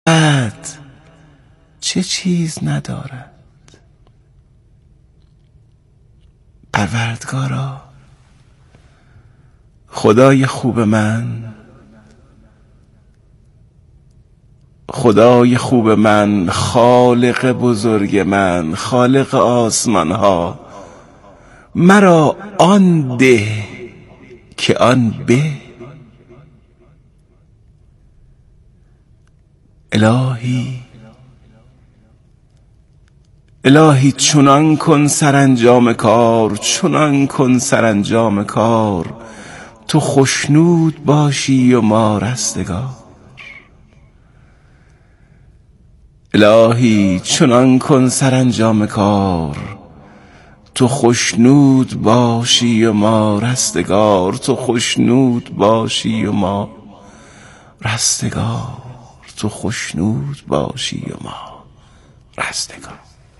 چه چیز ندارد؟ پروردگارا، خدای خوب من، خدای خوب من، خالق بزرگ من، خالق آسمان ها، مرا آن ده که آن به. الهی چنان کن سرانجام کار، چنان کن سرانجام کار، تو خوشنود باشی و ما رستگار. الهی چنان کن سرانجام کار، تو خوشنود باشی و ما رستگار، تو خوشنود باشی و ما رستگار، تو خوشنود باشی و ما رستگار.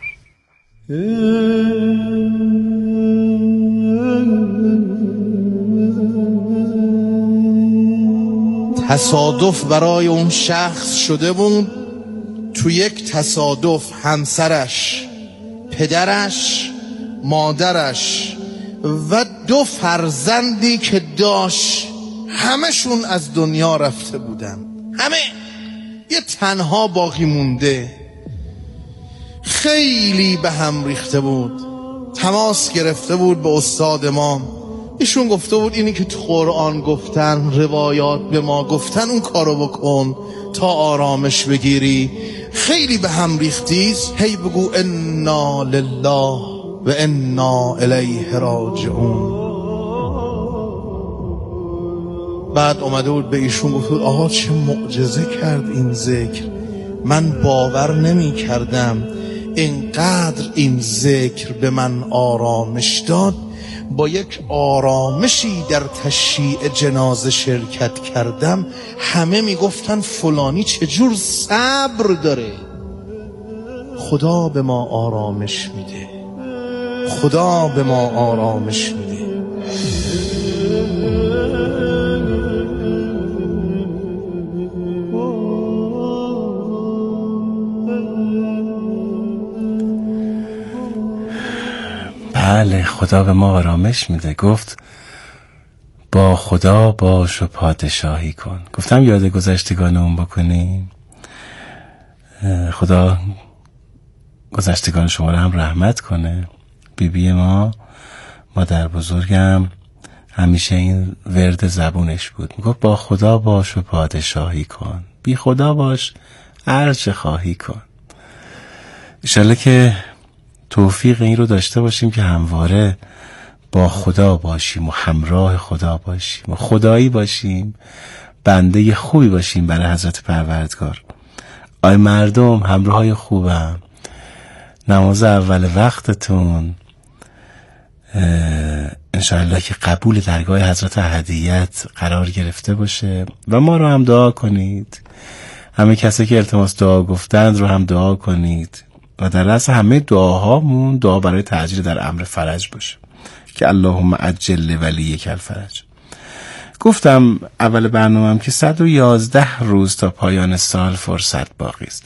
تصادف برای اون شخص شده بود تو یک تصادف همسرش، پدرش، مادرش و 2 فرزندی که داشت همشون از دنیا رفته بودن. همه یه تنها باقی مونده. خیلی به هم ریخته بود. تماس گرفته بود به استاد ما. ایشون گفته بود اینی که تو قرآن گفتن، روایات به ما گفتن، اون کارو بکن تا آرامش بگیری. خیلی به هم ریختید، هی بگو انا لله و انا الیه راجعون. بعد اومده بود به ایشون گفت بود آها چه معجزه کرد این ذکر، من باور نمی کردم اینقدر این ذکر به من آرامش داد. با یک آرامشی در تشییع جنازه شرکت کردم. همه میگفتن فلانی چجور صبر داره. خدا به ما آرامش میده، خدا به ما آرامش میده. بله، خدا به ما آرامش میده. گفت با خدا باش و پادشاهی کن. گفتم یاد گذشتگانمون بکنیم. خدا گذشتگان شما رو هم رحمت کنه. بیبی ما، مادر بزرگم، همیشه این ورد زبونش بود. میگفت با خدا باش و پادشاهی کن، بی خدا باش هر چه خواهی کن. انشالله که توفیق این رو داشته باشیم که همواره با خدا باشیم و همراه خدا باشیم و خدایی باشیم، بنده خوبی باشیم برای حضرت پروردگار. آی مردم، همراهای خوبم، نماز اول وقتتون انشاءالله که قبول درگاه حضرت احدیت قرار گرفته باشه و ما رو هم دعا کنید. همه کسی که التماس دعا گفتند رو هم دعا کنید و در رأس همه دعاهامون دعا برای تعجیل در امر فرج باشه که اللهم عجل ولیک الفرج. گفتم اول برنامه‌ام که 111 روز تا پایان سال فرصت باقی است.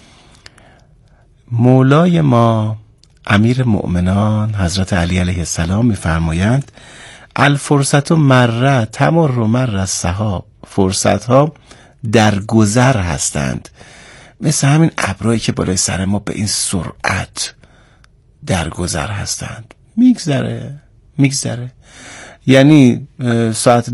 مولای ما امیر مؤمنان حضرت علی علیه السلام می‌فرمایند الفرصت مره تمر مر السحاب. فرصت ها در گذر هستند، مثل همین ابرایی که بالای سر ما به این سرعت در گذر هستند. میگذره. یعنی ساعت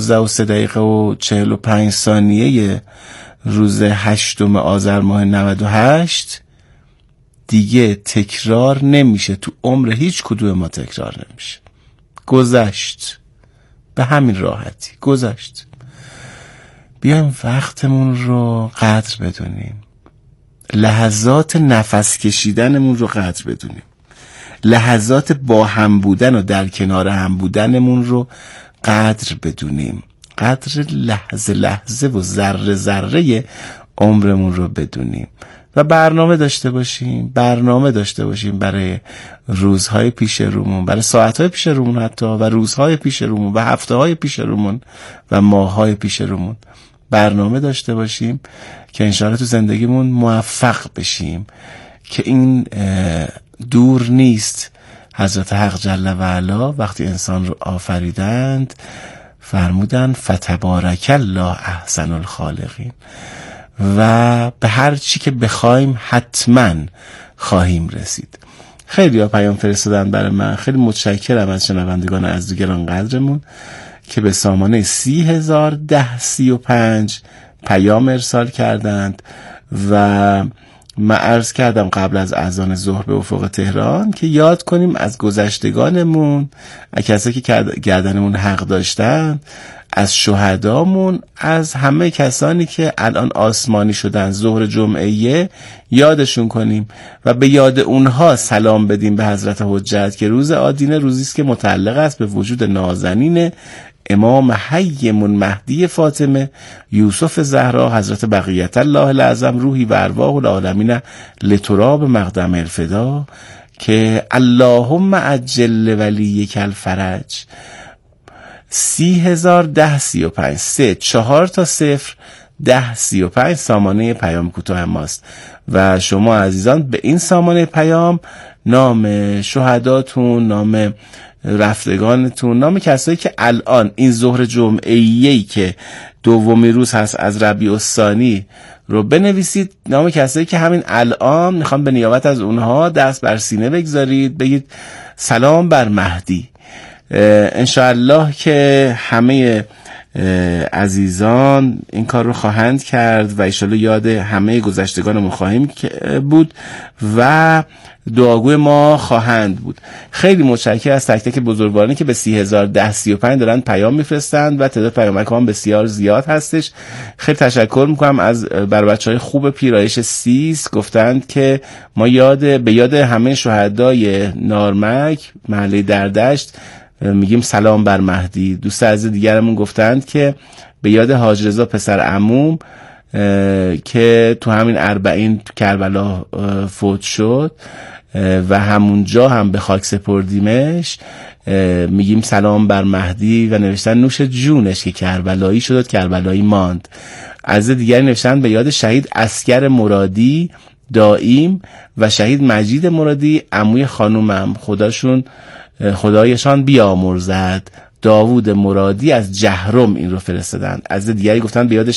12:03:45 روز 8 آذر ماه 98 دیگه تکرار نمیشه. تو عمر هیچ کدوم ما تکرار نمیشه. گذشت، به همین راحتی گذشت. بیایم وقتمون رو قدر بدونیم، لحظات نفس کشیدنمون رو قدر بدونیم، لحظات با هم بودن و در کنار هم بودنمون رو قدر بدونیم، قدر لحظه لحظه و ذره ذره عمرمون رو بدونیم و برنامه داشته باشیم برای روزهای پیش رومون، برای ساعتهای پیش رومون حتی، و روزهای پیش رومون و هفتههای پیش رومون و ماههای پیش رومون. برنامه داشته باشیم که انشاءالله تو زندگیمون موفق بشیم، که این دور نیست. حضرت حق جل و علا وقتی انسان رو آفریدند فرمودن فتبارک الله احسن الخالقین، و به هر چی که بخوایم حتما خواهیم رسید. خیلی ها پیام فرستادن برای من، خیلی متشکرم از شنوندگان از گران قدرمون که به سامانه 301035 پیام ارسال کردند و من عرض کردم قبل از اذان ظهر به افق تهران که یاد کنیم از گذشتگانمون، از کسایی که گردنمون حق داشتن، از شهدامون، از همه کسانی که الان آسمانی شدن ظهر جمعه یادشون کنیم و به یاد اونها سلام بدیم به حضرت حجت که روز آدینه روزی است که متعلق است به وجود نازنین امام حیمون مهدی فاطمه یوسف زهرا حضرت بقیت الله الاعظم روحی و ارواح العالمین لتراب مقدم الفدا، که اللهم عجل ولیک الفرج. 301035 4 تا 01035 سامانه پیام کوتاه ماست و شما عزیزان به این سامانه پیام نام شهداتون، نام رفتگانتون، نام کسایی که الان این ظهر جمعه‌ای که دومی روز هست از ربیع الثانی رو بنویسید، نام کسایی که همین الان میخوام به نیابت از اونها دست بر سینه بگذارید، بگید سلام بر مهدی. انشاءالله که همه عزیزان این کار رو خواهند کرد و انشاءالله یاد همه گذشتگانمون خواهیم بود و دعاگوی ما خواهند بود. خیلی متشکرم از تک تک بزرگوارانی که به 301035 دارن پیام میفرستند و تعداد پیامک هم بسیار زیاد هستش. خیلی تشکر میکنم از بر بچهای خوب پیرایش سیس، گفتند که ما به یاد همه شهدای نارمک محله دردشت میگیم سلام بر مهدی. دوست عزیز دیگرمون گفتند که به یاد حاج رضا پسر عموم که تو همین 40 کربلا فوت شد و همونجا هم به خاک سپردیمش، میگیم سلام بر مهدی و نوشتن نوش جونش که کربلایی شد کربلایی ماند. از دیگری نوشتن به یاد شهید اسکر مرادی دائیم و شهید مجید مرادی عموی خانومم، خدایشان بیامرزد، داوود مرادی از جهرم این رو فرستادن. از دیگری گفتن به یاد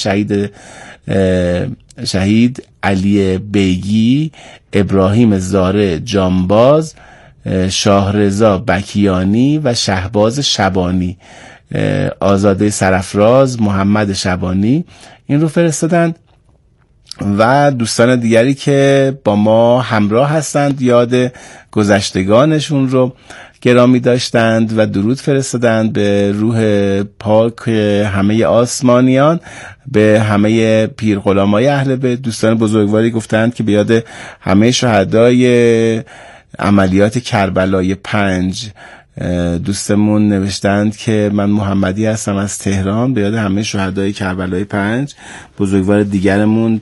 شهید علی بیگی، ابراهیم زاره جانباز، شاهرضا بکیانی و شهباز شبانی، آزاده سرفراز، محمد شبانی این رو فرستادن. و دوستان دیگری که با ما همراه هستند یاد گذشتگانشون رو گرامی داشتند و درود فرستادند به روح پاک همه آسمانیان، به همه پیر غلامای اهل بیت. دوستان بزرگواری گفتند که به یاد همه شهدای عملیات کربلای 5. دوستمون نوشتند که من محمدی هستم از تهران، به یاد همه شهدای کربلای 5. بزرگوار دیگرمون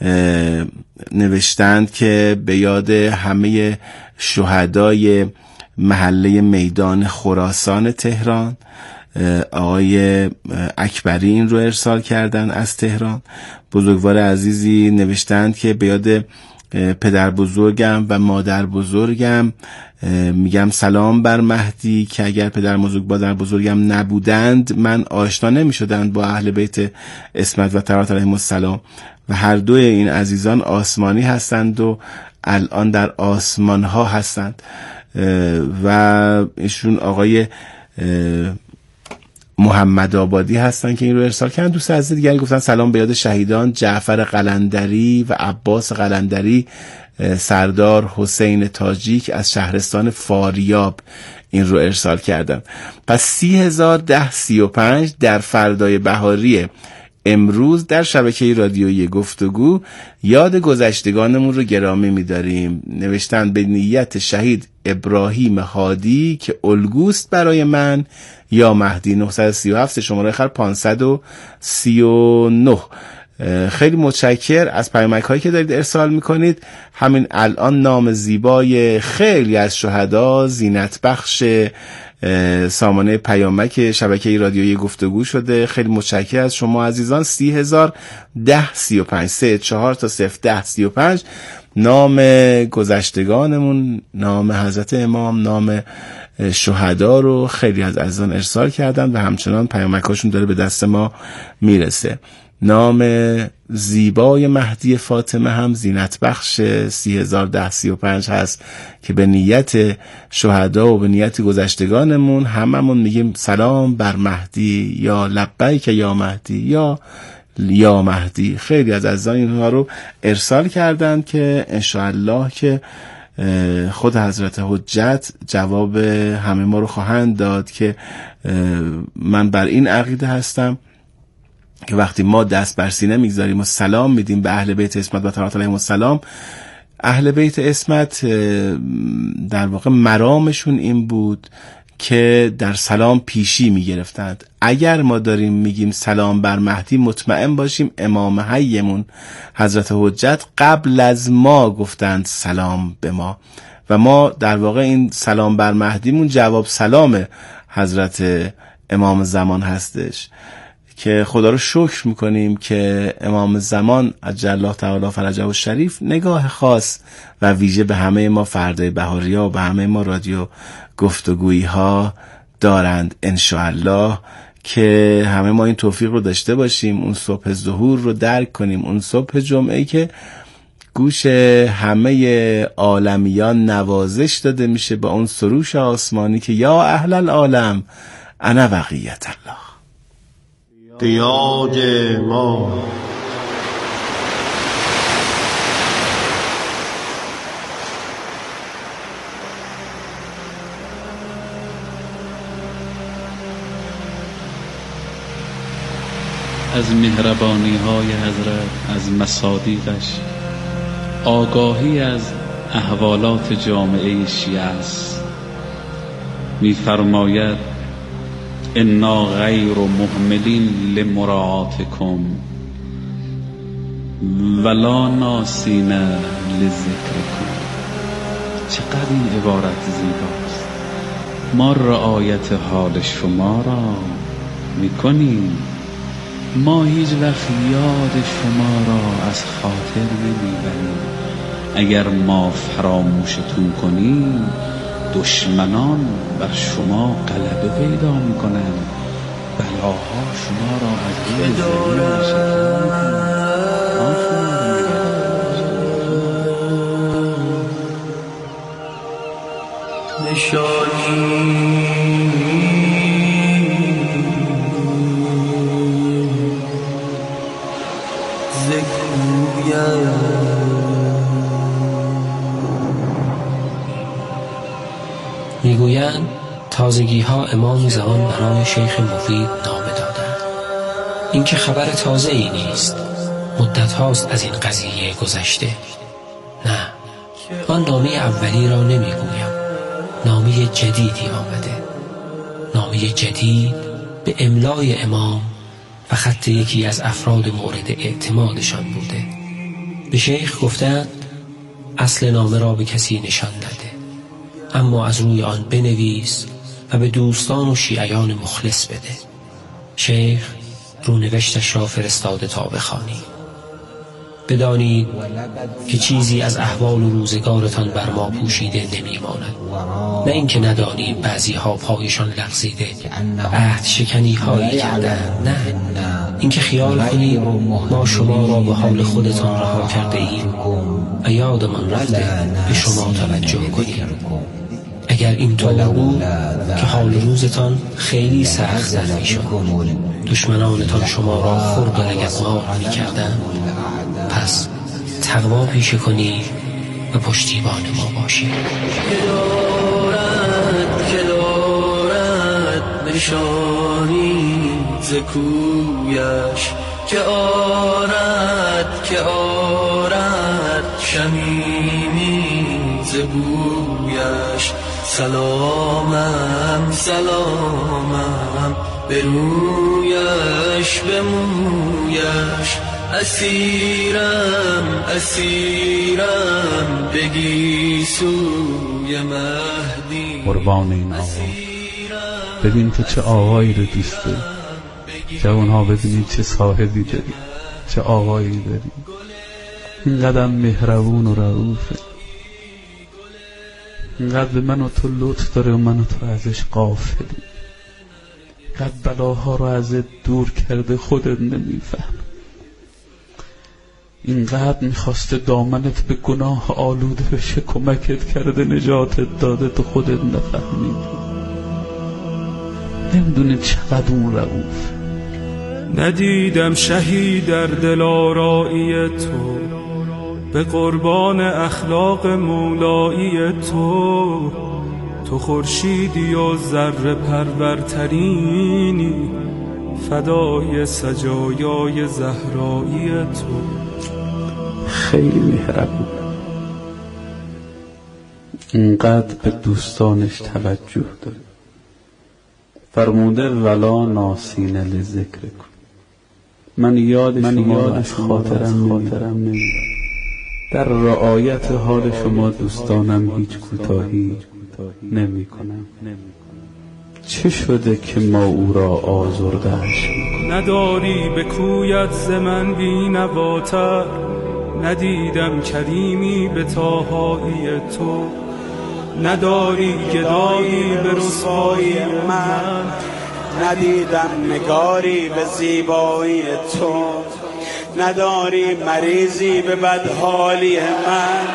نوشتند که به یاد همه شهدای محله میدان خراسان تهران. آقای اکبری این رو ارسال کردن از تهران. بزرگوار عزیزی نوشتند که به یاد پدر بزرگم و مادر بزرگم میگم سلام بر مهدی، که اگر پدر مادر بزرگم نبودند من آشنا نمیشدند با اهل بیت عصمت و طهارت علیهم السلام و هر دوی این عزیزان آسمانی هستند و الان در آسمان ها هستند. و ایشون آقای محمد آبادی هستن که این رو ارسال کردن. دوست عزیز دیگری گفتن سلام به یاد شهیدان جعفر قلندری و عباس قلندری، سردار حسین تاجیک از شهرستان فاریاب این رو ارسال کردن. پس 301035 در فردای بهاری امروز در شبکه رادیویی گفتگو یاد گذشتگانمون رو گرامی می‌داریم. نوشتن به نیت شهید ابراهیم هادی که الگوست برای من یا مهدی، 937 شماره آخر 539. خیلی متشکر از پیامک هایی که دارید ارسال میکنید. همین الان نام زیبای خیلی از شهدا، زینت بخش سامانه پیامک شبکه رادیویی گفتگو شده. خیلی متشکرم از شما عزیزان. 301035 34 تا 01035 نام گذشتگانمون، نام حضرت امام، نام شهدا رو خیلی از عزیزان ارسال کردن و همچنان پیامکاشون داره به دست ما میرسه. نام زیبای مهدی فاطمه هم زینت بخش 301035 هست که به نیت شهدا و به نیت گذشتگانمون هممون میگیم سلام بر مهدی، یا لبیک یا مهدی، یا مهدی. خیلی از عزیزان اینها رو ارسال کردن که انشاءالله که خود حضرت حجت جواب همه ما رو خواهند داد که من بر این عقیده هستم که وقتی ما دست بر سینه میگذاریم و سلام میدیم به اهل بیت عصمت و طهارت علیهم السلام، اهل بیت عصمت در واقع مرامشون این بود که در سلام پیشی میگرفتند. اگر ما داریم میگیم سلام بر مهدی، مطمئن باشیم امام حیمون حضرت حجت قبل از ما گفتند سلام به ما و ما در واقع این سلام بر مهدیمون جواب سلام حضرت امام زمان هستش که خدا رو شکر میکنیم که امام زمان عجل الله تعالی فرجه الشریف نگاه خاص و ویژه به همه ما فردای بهاریا و به همه ما رادیو گفتگویی ها دارند. انشاءالله که همه ما این توفیق رو داشته باشیم، اون صبح ظهور رو درک کنیم، اون صبح جمعه که گوش همه عالمیان نوازش داده میشه با اون سروش آسمانی که یا اهل العالم انا بقیت الله. دیاد ما از مهربانی های حضرت، از مصادیقش، آگاهی از احوالات جامعه شیعه است. می‌فرماید انا غیر مهملین لمراعاتکم ولا ناسین لذکرکم. چقدر این عبارت زیباست. ما رعایت حال شما را میکنیم، ما هیچ وقت یاد شما را از خاطر نمیبریم. اگر ما فراموشتون کنیم دشمنان بر شما غلبه پیدا میکنند، بلاها شما را از روی میگویند تازگی ها امام زمان برای شیخ مفید نامه دادند. این که خبر تازه ای نیست، مدت هاست از این قضیه گذشته. نه، آن نامه اولی را نمیگویم، نامه جدیدی آمده، نامه جدید به املای امام و خط یکی از افراد مورد اعتمادشان بوده. به شیخ گفتند اصل نامه را به کسی نشان نده، اما از روی آن بنویس و به دوستان و شیعیان مخلص بده. شیخ رونوشتش را فرستاده تا بخوانی. بدانید که چیزی از احوال و روزگارتان بر ما پوشیده نمیماند. نه اینکه ندانید بعضی ها پایشان لغزیده عهد شکنی هایی کردند، نه اینکه خیال کنید ما شما را به حال خودتان رها کرده ایم و یادمان رفته به شما توجه کنید. اگر اینطور بود که حال روزتان خیلی سخت می شد، دشمنانتان شما را خرد و لگدمال می کردن. پس تقوا پیشه کنید و پشتیبان ما باشید. که دارد نشانی ز کویش، که آرد شمیمی ز بویش. سلامم به رویش به مویش. اسیرم بگی سوی مهدی. قربان این آقا ببین تو چه آقایی رو دوست داری، جوانها ببینید چه صاحبی داری، چه آقایی داری، اینقدر مهربون و رئوفه، اینقدر به من و تو لطف داره و من و تو ازش غافلی، اینقدر بلاها رو ازت دور کرده خودت نمیفهم، اینقدر میخواسته دامنت به گناه آلوده بشه کمکت کرده نجاتت داده تو خودت نفهمیدی، نمیدونه چقدر اون رئوف. ندیدم شهید در دل آرایی تو، به قربان اخلاق مولایی تو، تو خورشیدی و ذره پرورترینی، فدای سجایای زهرایی تو. خیلی مهربون، اینقدر به دوستانش توجه داره، فرموده ولا ناسین لذکر کن، من یاد شما از خاطرم نمیبرم، در رعایت حال شما دوستانم هیچ کوتاهی نمی کنم. چه شده که ما او را آزرده‌اش می‌کنیم؟ نداری به کویت ز من بی‌نواتر، ندیدم کریمی به طاهایی تو، نداری گدایی به رسوایی من، ندیدم نگاری به زیبایی تو، نداری مریضی به بدحالی من،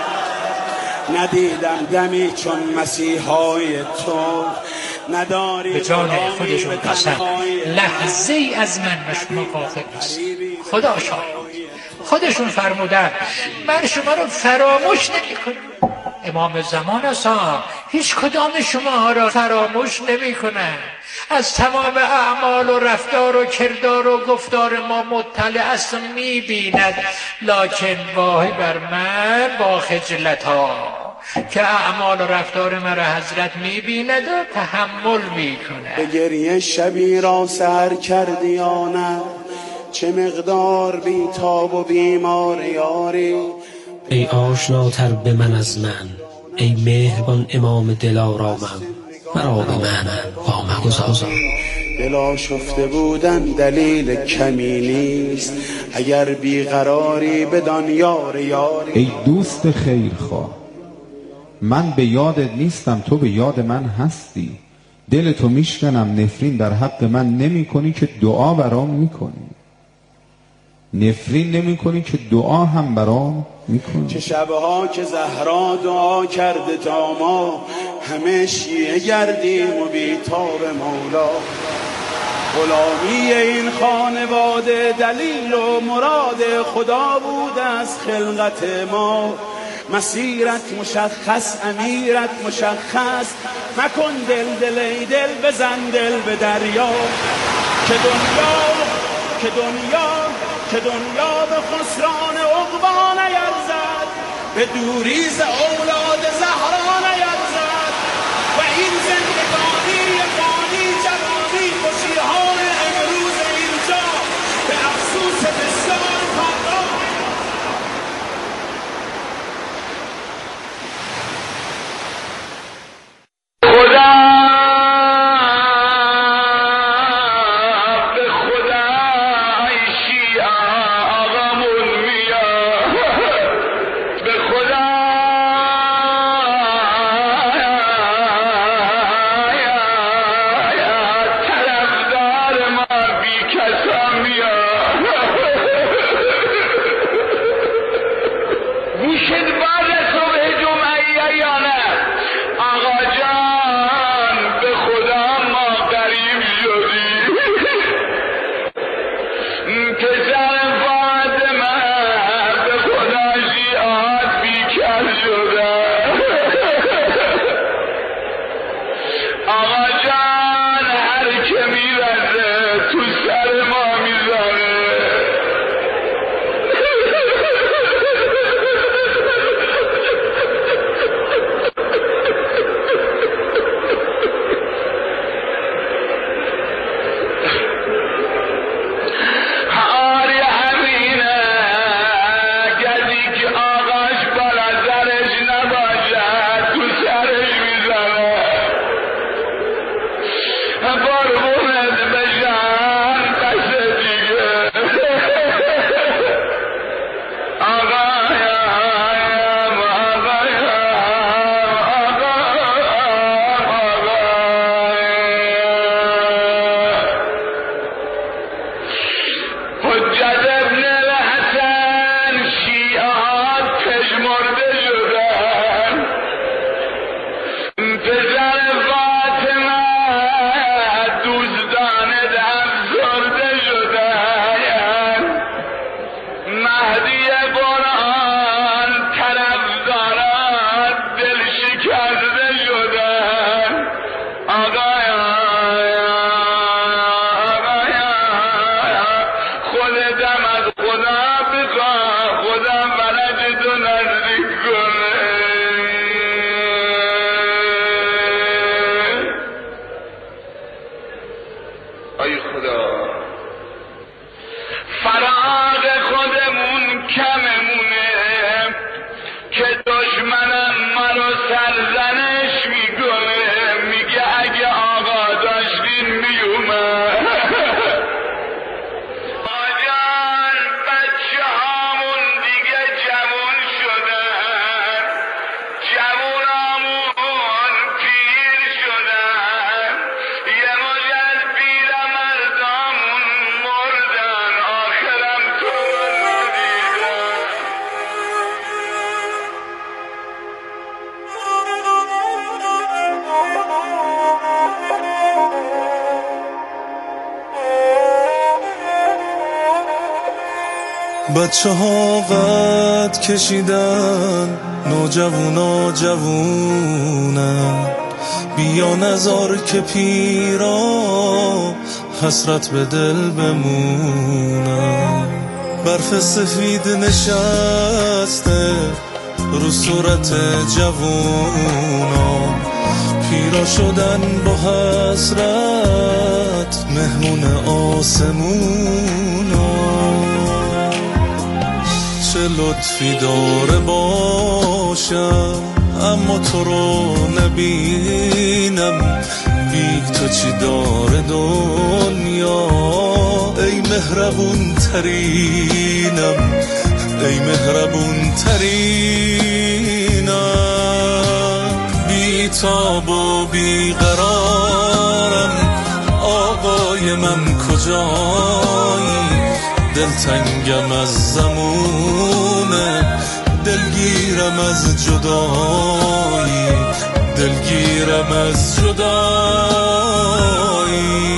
ندیدم دمی چون مسیحای تو، نداری به جان خودشون قسم لحظه ای از من و شما غافل نیست. خدا شاهد خودشون فرمودن من شما رو فراموش نمی کنم. امام زمان هستم، هیچ کدام شما را فراموش نمی کنم. از تمام اعمال و رفتار و کردار و گفتار ما مطلع است و می بیند، لکن واهی بر من با خجلت ها که اعمال و رفتار مرا حضرت می بیند و تحمل می کند. به گریه شبی را سر کردی یا نه، چه مقدار بی تاب و بیمار یاری. ای آشناتر به من از من، ای مهربان امام دلارامم، مرا به من با مگذار. دل آشفته بودن دلیل کمی نیست، اگر بیقراری بدان یار یاری. ای دوست خیرخواه، من به یادت نیستم، تو به یاد من هستی. دل تو میشکنم، نفرین در حق من نمی کنی که دعا برام میکنی، نفرین نمی کنی که دعا هم برام میکنی. چه شبها که زهرا دعا کرده تا ما همه شیعه گردیم و بیتاب مولا. غلامی این خانواده دلیل و مراد خدا بود از خلقت ما. مسیرت مشخص، امیرت مشخص، مکن دل دل ای دل، بزن دل به دریا. که دنیا به خسران عقبا نیرزد، به دوری ز اولاد زهرا نیرزد. و این زندگانی فانی جوانی خوشی‌های امروز اینجا به افسوس بسیار فردا. بچه ها قد کشیدن نوجوونا جوونن، بیا نزار که پیرا حسرت به دل بمونن. برف سفید نشسته رو صورت جوونا، پیرا شدن با حسرت مهمون آسمونا. چه لطفی داره باشم اما تو رو نبینم، بی تو چی داره دنیا ای مهربون ترینم، ای مهربون ترینم. بی تاب و بی قرارم آقای من کجایی، دلتنگم از زمونه، دلگیرم از جدایی، دلگیرم از جدایی.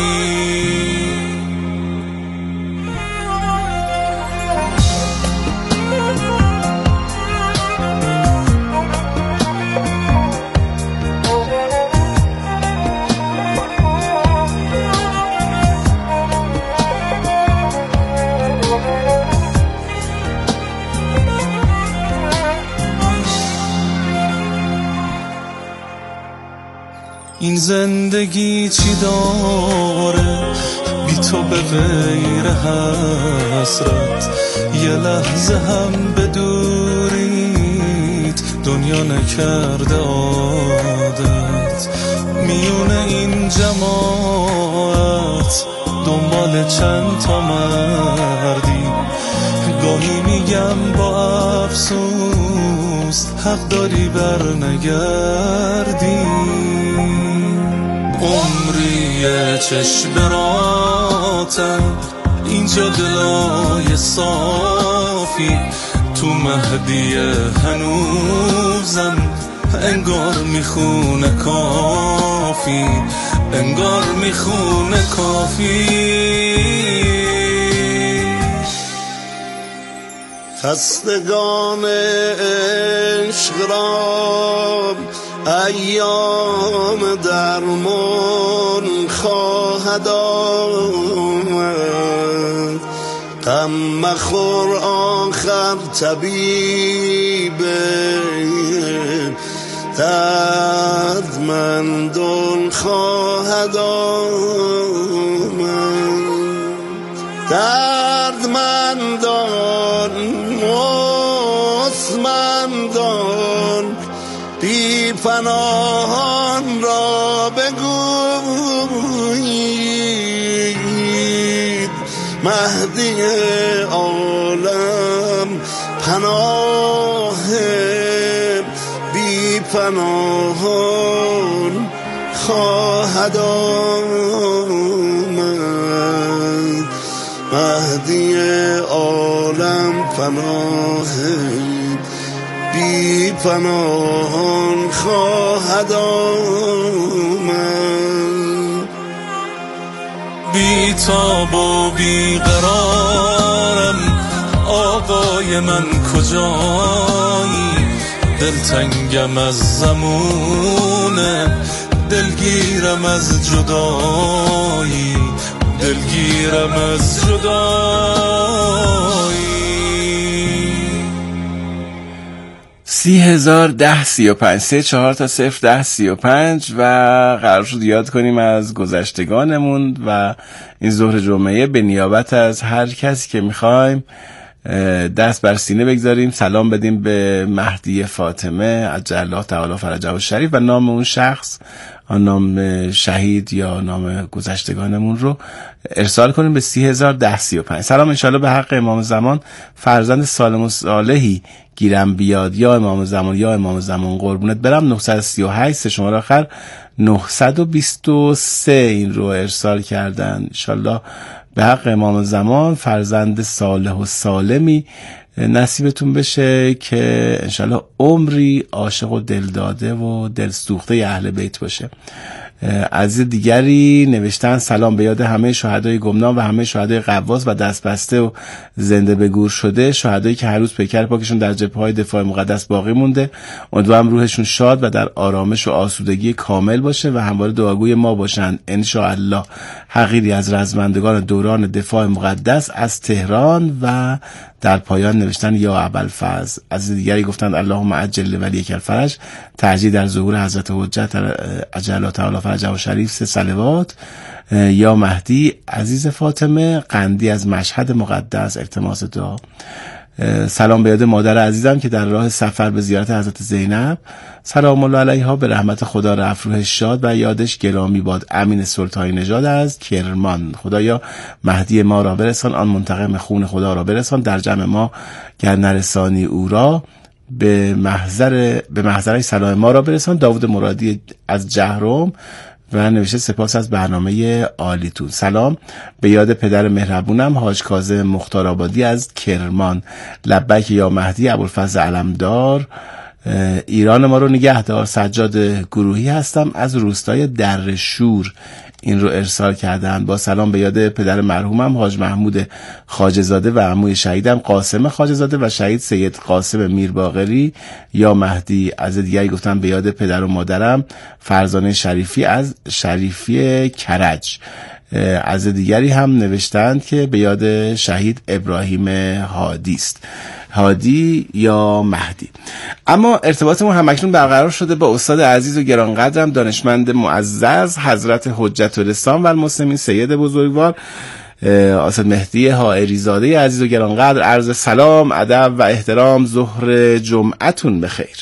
این زندگی چی داره بی تو به غیر حسرت، یه لحظه هم بدورید دنیا نکرده عادت. میون این جماعت دنبال چند تا مردی، گاهی میگم با افسوس حق داری بر نگردی. عمری چشم براتم اینجا دلای صافی، تو مهدی هنوزم انگار میخونه کافی، انگار میخونه کافی. خستگان عشق را ایام درمان خواهد آمد، غم مخور آخر طبیب دردمندان خواهد آمد. دردمندان مستمندان بی پناهان را بگویید، مهدی عالم پناه بی پناهان خواهد آمد. مهدی عالم پناه بی پناهان خواهد آمد. بی تاب و بی قرارم آقای من کجایی، دلتنگم از زمونه، دلگیرم از جدایی، دلگیرم از جدایی. 30,1035 34 تا 01035 و قرار شد یاد کنیم از گذشتگانمون و این ظهر جمعه به نیابت از هر کسی که میخوایم دست بر سینه بگذاریم، سلام بدیم به مهدی فاطمه عجل الله تعالی فرجه الشریف و نام اون شخص، نام شهید یا نام گذشتگانمون رو ارسال کنیم به 30,1035. سلام انشالله به حق امام زمان، فرزند سالم و صالحی گیرم بیاد یا امام زمان یا امام زمان قربونت برم. 938 سه شماره آخر 923 این رو ارسال کردن. انشالله به حق امام زمان فرزند صالح و سالمی نصیبتون بشه که انشالله عمری عاشق و دل داده و دل سوخته اهل بیت باشه. عزیز دیگری نوشتن سلام به یاد همه شهدای گمنام و همه شهدای قواس و دستبسته و زنده به گور شده، شهدایی که هر روز پیکر پاکشون در جبهه‌های دفاع مقدس باقی مونده. امیدوارم روحشون شاد و در آرامش و آسودگی کامل باشه و همواره دعاگوی ما باشند ان شاء الله. حقیری از رزمندگان دوران دفاع مقدس از تهران. و در پایان نوشتن یا ابوالفضل. از دیگری گفتند اللهم عجل ولیک الفرج، تهجی در ظهور حضرت حجت عجل الله تعالی فرجه و شریف 3 صلوات. یا مهدی عزیز فاطمه قندی از مشهد مقدس، التماس دعا. سلام به یاد مادر عزیزم که در راه سفر به زیارت حضرت زینب سلام الله علیها به رحمت خدا رفت، روحش شاد و یادش گرامی باد. امین سلطانی نژاد از کرمان. خدایا مهدی ما را برسان، آن منتقم خون خدا را برسان، در جمع ما گر نرسانی او را به محضرش صلاح ما را برسان. داوود مرادی از جهرم و نوشته سپاس از برنامه عالیتون. سلام به یاد پدر مهربونم حاج کاظم مختارآبادی از کرمان. لبیک یا مهدی ابوالفضل علمدار. ایران ما رو نگهدار. سجاد گروهی هستم از روستای درشور، این رو ارسال کردن. با سلام به یاد پدر مرحومم حاج محمود خواجه‌زاده و عموی شهیدم قاسم خواجه‌زاده و شهید سید قاسم میرباقری. یا مهدی. از دیگری گفتم به یاد پدر و مادرم فرزانه شریفی از شریفی کرج. از دیگری هم نوشتند که به یاد شهید ابراهیم هادی است. هادی یا مهدی. اما ارتباطمون همکنون برقرار شده با استاد عزیز و گرانقدرم دانشمند معزز حضرت حجت الاسلام و المسلمین سید بزرگوار استاد مهدی حائری زاده عزیز و گرانقدر. عرض سلام، ادب و احترام. ظهر جمعتون بخیر.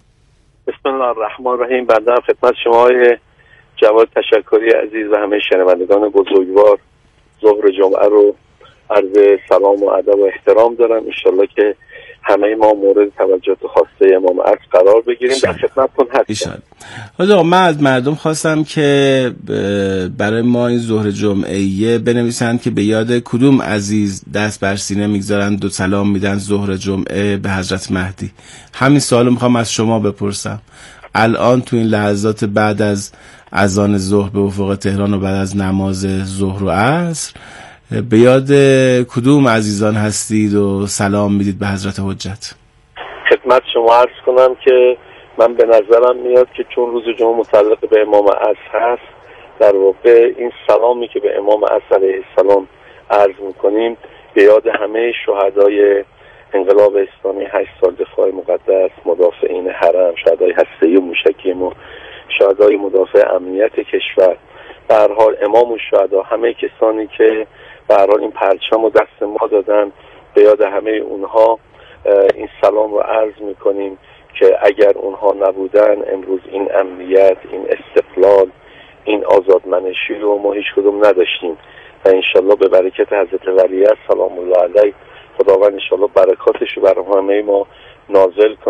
بسم الله الرحمن الرحیم. بنده خدمت شما جواد تشکری عزیز و همه شنوندگان بزرگوار ظهر جمعه رو عرض سلام و ادب و احترام دارم. انشالله که همه ما مورد توجه خواسته امام عصر قرار بگیریم. در خدمتتون هستم. حالا من از مردم خواستم که برای ما این ظهر جمعه‌ای بنویسند که به یاد کدوم عزیز دست بر سینه میگذارند و سلام میدن ظهر جمعه به حضرت مهدی. همین سوالو میخوام از شما بپرسم. الان تو این لحظات بعد از اذان ظهر به افق تهران و بعد از نماز ظهر و عصر به یاد کدوم عزیزان هستید و سلام میدید به حضرت حجت؟ خدمت شما عرض کنم که من به نظرم میاد که چون روز جمعه متعلق به امام عصر هست، در واقع این سلامی که به امام عصر علیه السلام عرض میکنیم به یاد همه شهدای انقلاب اسلامی 8 سال دفاع مقدس، مدافعین حرم، شهدای هسته‌ای و موشکی ما، شهدای مدافع امنیت کشور، به هر حال امام الشهدا، همه کسانی که به هر حال این پرچم رو دست ما دادن، به یاد همه اونها این سلام رو عرض میکنیم که اگر اونها نبودن امروز این امنیت، این استقلال، این آزادمنشی رو ما هیچ کدوم نداشتیم و انشالله به برکت حضرت ولیعصر سلام الله علیه خداوند انشالله برکاتش رو بر همه ما نازل کنه.